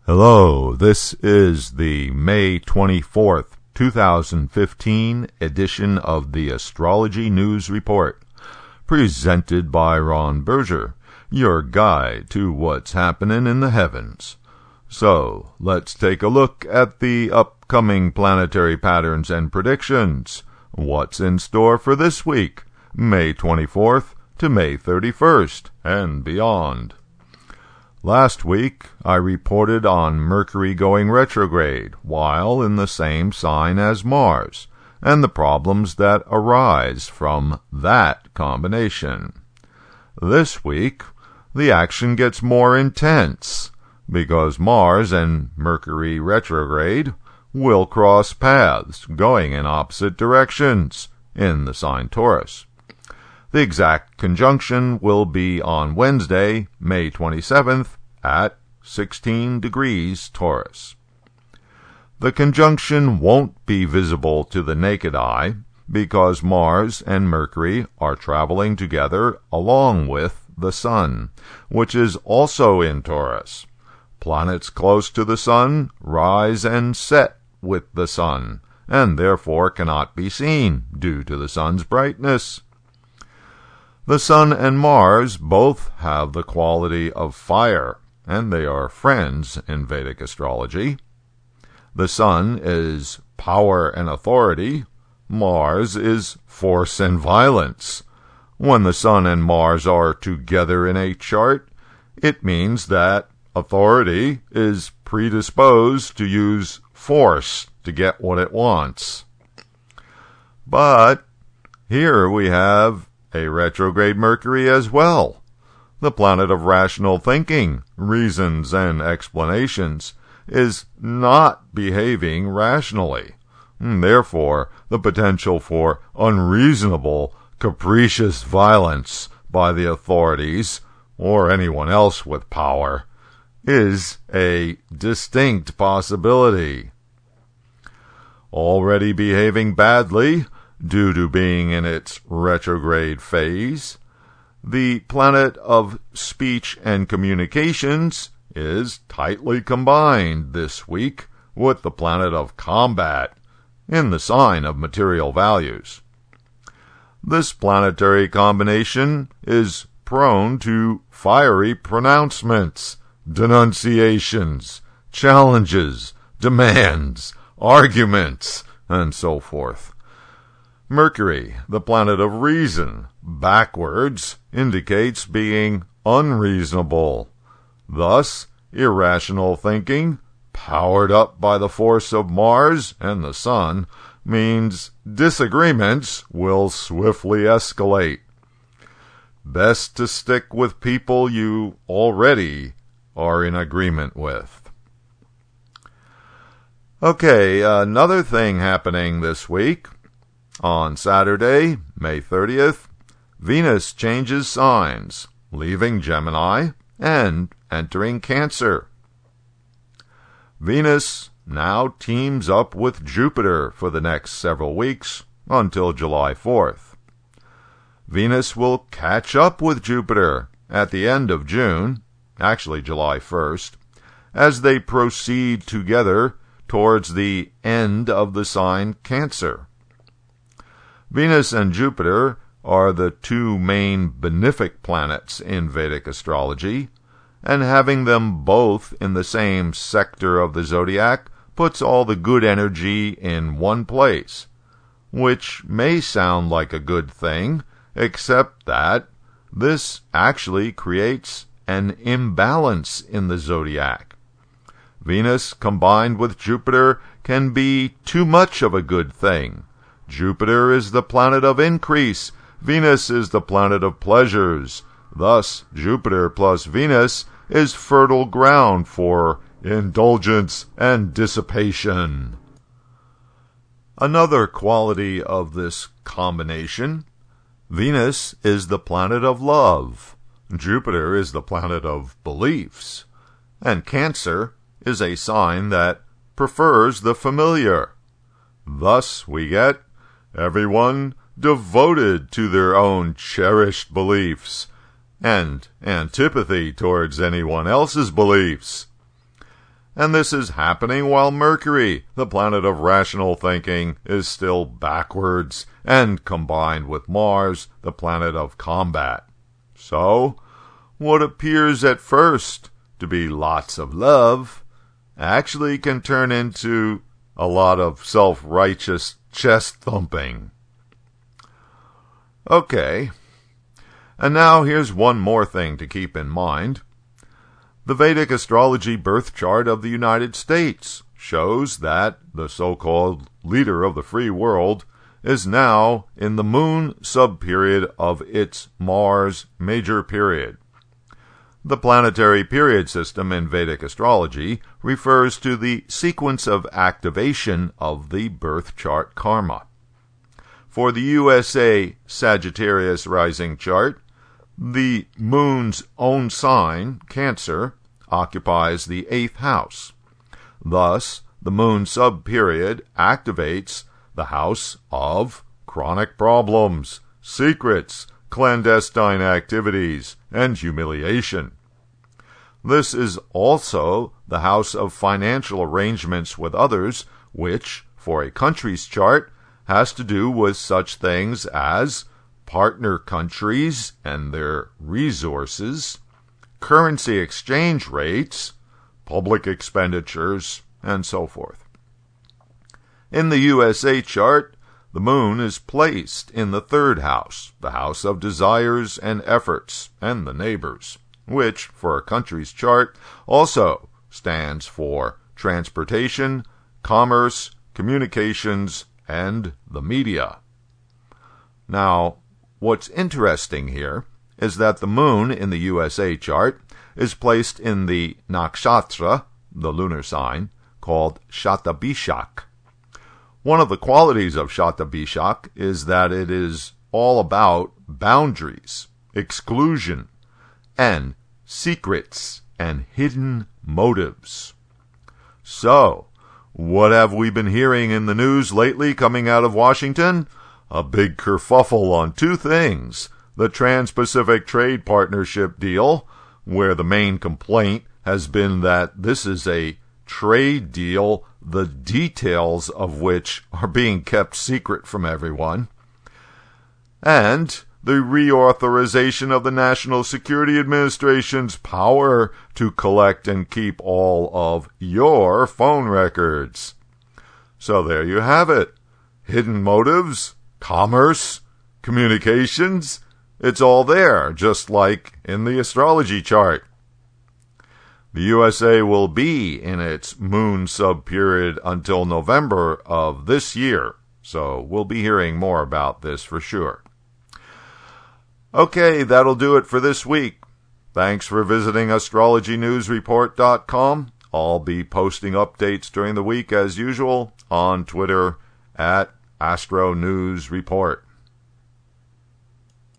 Hello, this is the May 24th, 2015 edition of the Astrology News Report, presented by Ron Berger, your guide to what's happening in the heavens. So, let's take a look at the upcoming planetary patterns and predictions. What's in store for this week, May 24th to May 31st, and beyond. Last week, I reported on Mercury going retrograde while in the same sign as Mars, and the problems that arise from that combination. This week, the action gets more intense, because Mars and Mercury retrograde will cross paths going in opposite directions in the sign Taurus. The exact conjunction will be on Wednesday, May 27th, at 16 degrees Taurus. The conjunction won't be visible to the naked eye because Mars and Mercury are traveling together along with the Sun, which is also in Taurus. Planets close to the Sun rise and set with the Sun, and therefore cannot be seen due to the Sun's brightness. The Sun and Mars both have the quality of fire, and they are friends in Vedic astrology. The Sun is power and authority. Mars is force and violence. When the Sun and Mars are together in a chart, it means that authority is predisposed to use force to get what it wants. But here we have a retrograde Mercury as well, the planet of rational thinking, reasons, and explanations, is not behaving rationally. Therefore, the potential for unreasonable, capricious violence by the authorities, or anyone else with power, is a distinct possibility. Already behaving badly, due to being in its retrograde phase, the planet of speech and communications is tightly combined this week with the planet of combat in the sign of material values. This planetary combination is prone to fiery pronouncements, denunciations, challenges, demands, arguments, and so forth. Mercury, the planet of reason, backwards, indicates being unreasonable. Thus, irrational thinking, powered up by the force of Mars and the Sun, means disagreements will swiftly escalate. Best to stick with people you already are in agreement with. Okay, another thing happening this week. On Saturday, May 30th, Venus changes signs, leaving Gemini and entering Cancer. Venus now teams up with Jupiter for the next several weeks until July 4th. Venus will catch up with Jupiter at the end of June, actually July 1st, as they proceed together towards the end of the sign Cancer. Venus and Jupiter are the two main benefic planets in Vedic astrology, and having them both in the same sector of the zodiac puts all the good energy in one place, which may sound like a good thing, except that this actually creates an imbalance in the zodiac. Venus combined with Jupiter can be too much of a good thing. Jupiter is the planet of increase. Venus is the planet of pleasures. Thus, Jupiter plus Venus is fertile ground for indulgence and dissipation. Another quality of this combination: Venus is the planet of love. Jupiter is the planet of beliefs. And Cancer is a sign that prefers the familiar. Thus we get everyone devoted to their own cherished beliefs, and antipathy towards anyone else's beliefs. And this is happening while Mercury, the planet of rational thinking, is still backwards and combined with Mars, the planet of combat. So, what appears at first to be lots of love actually can turn into a lot of self-righteous chest thumping. Okay, and now here's one more thing to keep in mind. The Vedic astrology birth chart of the United States shows that the so-called leader of the free world is now in the moon sub-period of its Mars major period. The planetary period system in Vedic astrology refers to the sequence of activation of the birth chart karma. For the USA Sagittarius rising chart, the moon's own sign, Cancer, occupies the 8th house. Thus, the moon sub-period activates the house of chronic problems, secrets, clandestine activities, and humiliation. This is also the house of financial arrangements with others, which, for a country's chart, has to do with such things as partner countries and their resources, currency exchange rates, public expenditures, and so forth. In the USA chart, the moon is placed in the 3rd house, the house of desires and efforts, and the neighbors, which, for a country's chart, also stands for transportation, commerce, communications, and the media. Now, what's interesting here is that the moon in the USA chart is placed in the nakshatra, the lunar sign, called Shatabhishak. One of the qualities of Shatabhishak is that it is all about boundaries, exclusion, and secrets and hidden motives. So, what have we been hearing in the news lately coming out of Washington? A big kerfuffle on two things. The Trans-Pacific Trade Partnership deal, where the main complaint has been that this is a trade deal, the details of which are being kept secret from everyone, and the reauthorization of the National Security Administration's power to collect and keep all of your phone records. So there you have it. Hidden motives, commerce, communications, it's all there, just like in the astrology chart. The USA will be in its moon sub-period until November of this year, so we'll be hearing more about this for sure. Okay, that'll do it for this week. Thanks for visiting astrologynewsreport.com. I'll be posting updates during the week as usual on Twitter at Astro News Report.